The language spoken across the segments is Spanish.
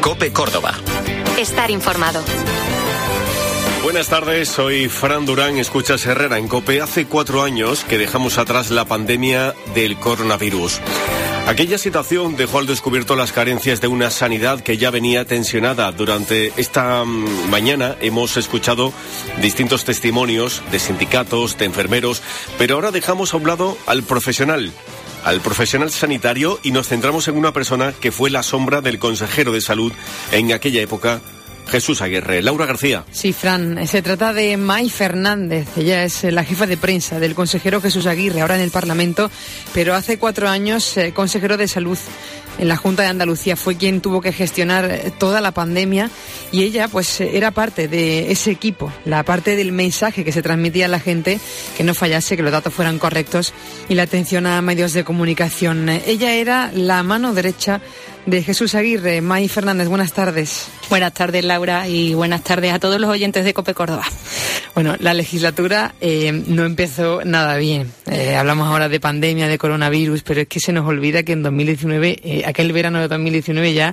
COPE Córdoba. Estar informado. Buenas tardes, soy Fran Durán, escuchas Herrera en COPE. Hace 4 años que dejamos atrás la pandemia del coronavirus. Aquella situación dejó al descubierto las carencias de una sanidad que ya venía tensionada. Durante esta mañana hemos escuchado distintos testimonios de sindicatos, de enfermeros, pero ahora dejamos a un lado al profesional sanitario y nos centramos en una persona que fue la sombra del consejero de salud en aquella época, Jesús Aguirre. Laura García. Sí, Fran, se trata de May Fernández. Ella es la jefa de prensa del consejero Jesús Aguirre, ahora en el Parlamento, pero hace 4 años consejero de salud en la Junta de Andalucía. Fue quien tuvo que gestionar toda la pandemia y ella pues era parte de ese equipo, la parte del mensaje que se transmitía a la gente, que no fallase, que los datos fueran correctos y la atención a medios de comunicación. Ella era la mano derecha de Jesús Aguirre. May Fernández, buenas tardes. Buenas tardes, Laura, y buenas tardes a todos los oyentes de COPE Córdoba. Bueno, la legislatura no empezó nada bien. Hablamos ahora de pandemia, de coronavirus, pero es que se nos olvida que en 2019, aquel verano de 2019 ya,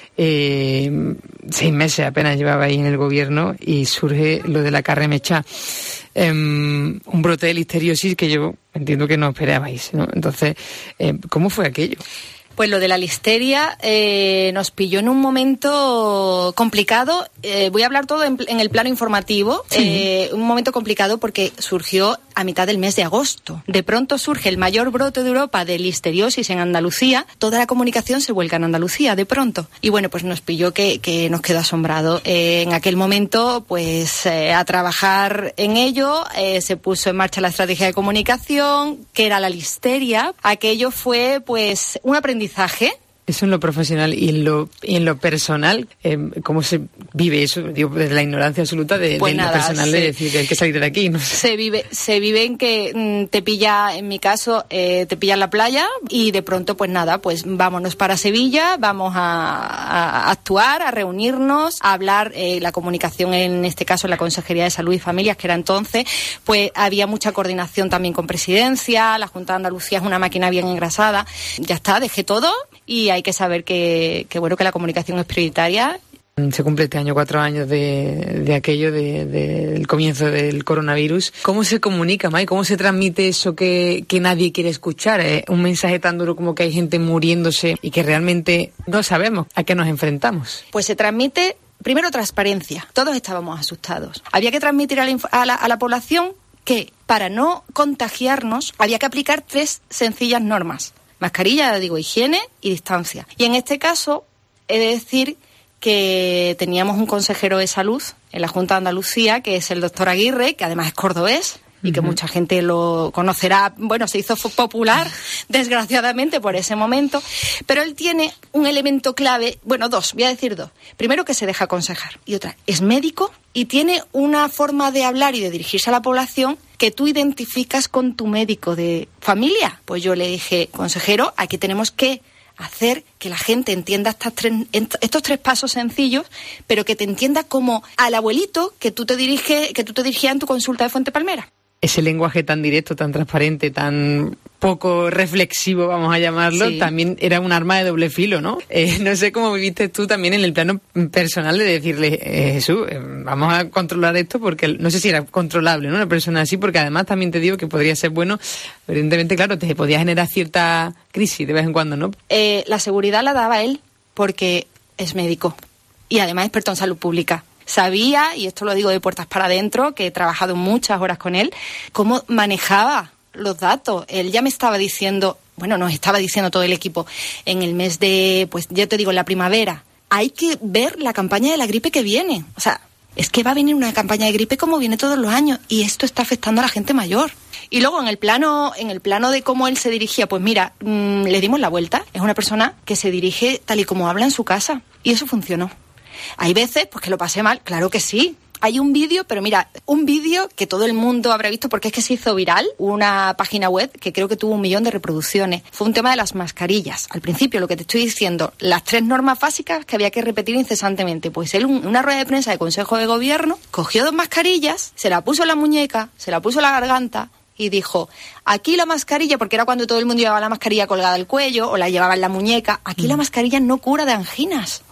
6 meses apenas llevaba ahí en el gobierno y surge lo de la Carremechá. Un brote de listeriosis que yo entiendo que no esperabais, ¿no? Entonces, ¿cómo fue aquello? Pues lo de la listeria nos pilló en un momento complicado. Voy a hablar todo en el plano informativo. Sí. Un momento complicado porque surgió a mitad del mes de agosto. De pronto surge el mayor brote de Europa de listeriosis en Andalucía. Toda la comunicación se vuelca en Andalucía, de pronto. Y bueno, pues nos pilló que nos quedó asombrado. En aquel momento, pues a trabajar en ello, se puso en marcha la estrategia de comunicación, que era la listeria. Aquello fue, pues, un aprendizaje. Eso en lo profesional y en lo personal, ¿cómo se vive eso? Digo, desde la ignorancia absoluta de lo personal de decir que hay que salir de aquí. No sé. Se vive en que te pilla, en mi caso, te pilla en la playa y de pronto, pues nada, pues vámonos para Sevilla, vamos a actuar, a reunirnos, a hablar, la comunicación en este caso en la Consejería de Salud y Familias, que era entonces, pues había mucha coordinación también con Presidencia, la Junta de Andalucía es una máquina bien engrasada. Ya está, dejé todo y hay que saber que la comunicación es prioritaria. Se cumple este año 4 años de aquello, del comienzo del coronavirus. ¿Cómo se comunica, May? ¿Cómo se transmite eso que nadie quiere escuchar? Un mensaje tan duro como que hay gente muriéndose y que realmente no sabemos a qué nos enfrentamos. Pues se transmite, primero, transparencia. Todos estábamos asustados. Había que transmitir a la población que para no contagiarnos había que aplicar 3 sencillas normas. Mascarilla, higiene y distancia. Y en este caso, he de decir que teníamos un consejero de salud en la Junta de Andalucía, que es el doctor Aguirre, que además es cordobés y que mucha gente lo conocerá. Bueno, se hizo popular, desgraciadamente, por ese momento. Pero él tiene un elemento clave, 2, voy a decir 2. Primero, que se deja aconsejar. Y otra, es médico y tiene una forma de hablar y de dirigirse a la población que tú identificas con tu médico de familia. Pues yo le dije, consejero, aquí tenemos que hacer que la gente entienda estos 3 pasos sencillos, pero que te entienda como al abuelito que tú te dirigías en tu consulta de Fuente Palmera. Ese lenguaje tan directo, tan transparente, tan poco reflexivo, vamos a llamarlo, sí, también era un arma de doble filo, ¿no? No sé cómo viviste tú también en el plano personal de decirle, Jesús, vamos a controlar esto, porque no sé si era controlable, ¿no? Una persona así, porque además también te digo que podría ser bueno, evidentemente, claro, te podía generar cierta crisis de vez en cuando, ¿no? La seguridad la daba él, porque es médico y además experto en salud pública. Sabía, y esto lo digo de puertas para adentro, que he trabajado muchas horas con él, cómo manejaba los datos. Él ya me estaba diciendo, nos estaba diciendo todo el equipo, en el mes de, en la primavera, hay que ver la campaña de la gripe que viene. O sea, es que va a venir una campaña de gripe como viene todos los años, y esto está afectando a la gente mayor. Y luego en el plano de cómo él se dirigía, pues mira, le dimos la vuelta. Es una persona que se dirige tal y como habla en su casa, y eso funcionó. Hay veces, pues que lo pasé mal, claro que sí. Hay un vídeo, pero mira, un vídeo que todo el mundo habrá visto porque es que se hizo viral, una página web que creo que tuvo 1 millón de reproducciones. Fue un tema de las mascarillas. Al principio, lo que te estoy diciendo, las 3 normas básicas que había que repetir incesantemente. Pues él, en una rueda de prensa de Consejo de Gobierno, cogió 2 mascarillas, se la puso en la muñeca, se la puso en la garganta y dijo, aquí la mascarilla, porque era cuando todo el mundo llevaba la mascarilla colgada al cuello o la llevaba en la muñeca, aquí la mascarilla no cura de anginas.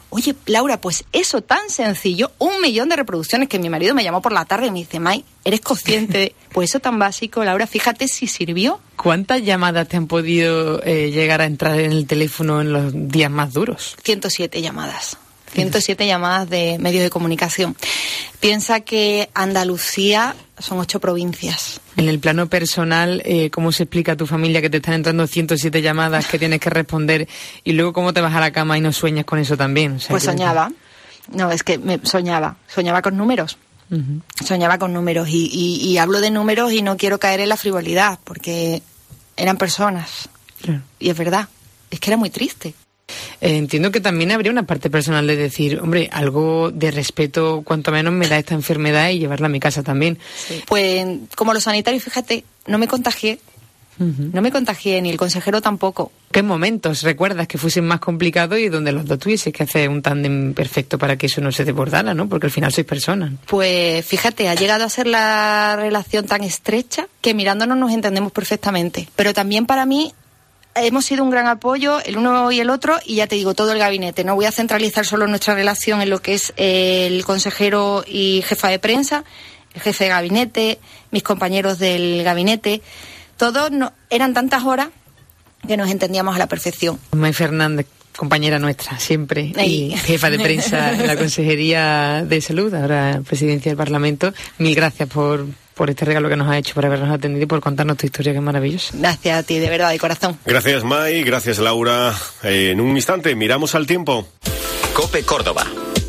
Oye, Laura, pues eso tan sencillo, 1 millón de reproducciones, que mi marido me llamó por la tarde y me dice, May, ¿eres consciente de...? Pues eso tan básico, Laura, fíjate si sirvió. ¿Cuántas llamadas te han podido llegar a entrar en el teléfono en los días más duros? 107 llamadas. 107 llamadas de medios de comunicación. Piensa que Andalucía son 8 provincias. En el plano personal, ¿cómo se explica a tu familia que te están entrando 107 llamadas que tienes que responder y luego cómo te vas a la cama y no sueñas con eso también? O sea, pues soñaba. No, es que soñaba con números. Uh-huh. Soñaba con números y hablo de números y no quiero caer en la frivolidad porque eran personas. Claro. Y es verdad, es que era muy triste. Entiendo que también habría una parte personal de decir, hombre, algo de respeto, cuanto menos me da esta enfermedad y llevarla a mi casa también. Sí. Pues como los sanitarios, fíjate, no me contagié. Uh-huh. No me contagié, ni el consejero tampoco. ¿Qué momentos recuerdas que fuesen más complicados y donde los dos tuvieses que hacer un tándem perfecto para que eso no se desbordara, ¿no? Porque al final sois personas. Pues fíjate, ha llegado a ser la relación tan estrecha que mirándonos nos entendemos perfectamente. Pero también para mí hemos sido un gran apoyo el uno y el otro, y ya te digo, todo el gabinete. No voy a centralizar solo nuestra relación en lo que es el consejero y jefa de prensa, el jefe de gabinete, mis compañeros del gabinete. Todos eran tantas horas que nos entendíamos a la perfección. May Fernández, compañera nuestra, siempre, y jefa de prensa en la Consejería de Salud, ahora presidencia del Parlamento. Mil gracias por este regalo que nos ha hecho, por habernos atendido y por contarnos tu historia, que es maravillosa. Gracias a ti, de verdad, de corazón. Gracias, May, gracias, Laura. En un instante, miramos al tiempo. COPE Córdoba.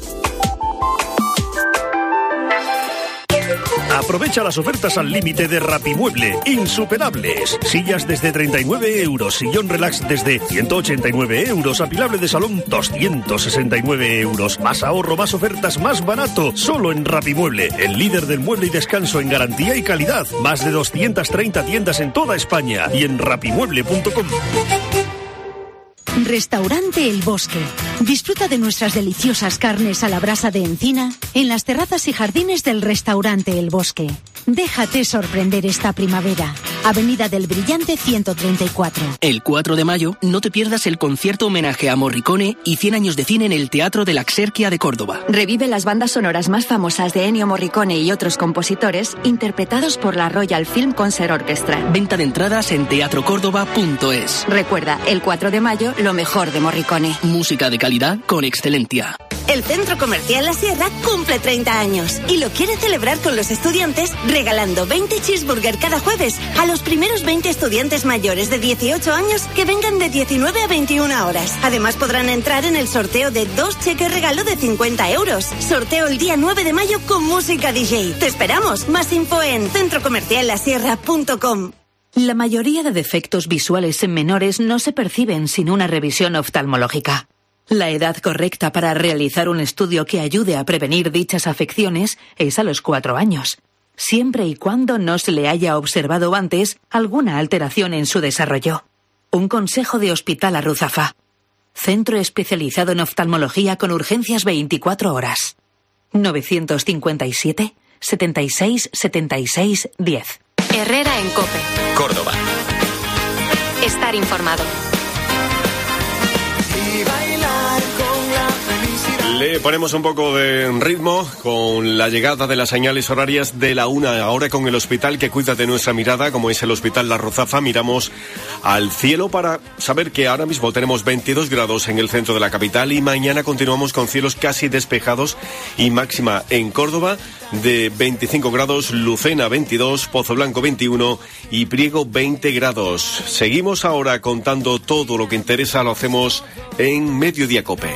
Aprovecha las ofertas al límite de Rapimueble, insuperables. Sillas desde 39 euros, sillón relax desde 189 euros, apilable de salón 269 euros. Más ahorro, más ofertas, más barato, solo en Rapimueble, el líder del mueble y descanso en garantía y calidad. Más de 230 tiendas en toda España y en rapimueble.com. Restaurante El Bosque. Disfruta de nuestras deliciosas carnes a la brasa de encina en las terrazas y jardines del Restaurante El Bosque. Déjate sorprender esta primavera. Avenida del Brillante 134. El 4 de mayo no te pierdas el concierto homenaje a Morricone y 100 años de cine en el Teatro de la Exerquia de Córdoba. Revive las bandas sonoras más famosas de Ennio Morricone y otros compositores interpretados por la Royal Film Concert Orchestra. Venta de entradas en teatrocórdoba.es. Recuerda, el 4 de mayo, lo mejor de Morricone. Música de calidad con excelencia. El Centro Comercial La Sierra cumple 30 años y lo quiere celebrar con los estudiantes regalando 20 cheeseburger cada jueves a los primeros 20 estudiantes mayores de 18 años que vengan de 19 a 21 horas. Además podrán entrar en el sorteo de 2 cheques regalo de 50 euros. Sorteo el día 9 de mayo con música DJ. ¡Te esperamos! Más info en centrocomerciallasierra.com. La mayoría de defectos visuales en menores no se perciben sin una revisión oftalmológica. La edad correcta para realizar un estudio que ayude a prevenir dichas afecciones es a los 4 años, siempre y cuando no se le haya observado antes alguna alteración en su desarrollo. Un consejo de Hospital Arruzafa. Centro especializado en oftalmología con urgencias 24 horas. 957 76 76 10. Herrera en COPE. Córdoba. Estar informado. Le ponemos un poco de ritmo con la llegada de las señales horarias de la 1. Ahora con el hospital que cuida de nuestra mirada, como es el Hospital La Ruzafa, miramos al cielo para saber que ahora mismo tenemos 22 grados en el centro de la capital y mañana continuamos con cielos casi despejados y máxima en Córdoba de 25 grados, Lucena 22, Pozo Blanco 21 y Priego 20 grados. Seguimos ahora contando todo lo que interesa, lo hacemos en Mediodía COPE.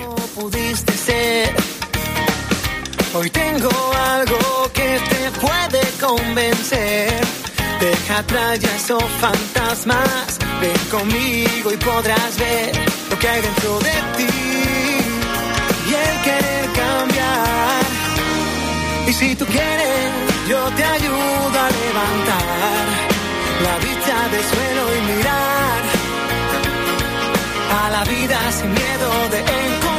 Hoy tengo algo que te puede convencer. Deja atrás ya esos fantasmas. Ven conmigo y podrás ver lo que hay dentro de ti y el querer cambiar. Y si tú quieres, yo te ayudo a levantar la vista del suelo y mirar a la vida sin miedo de encontrar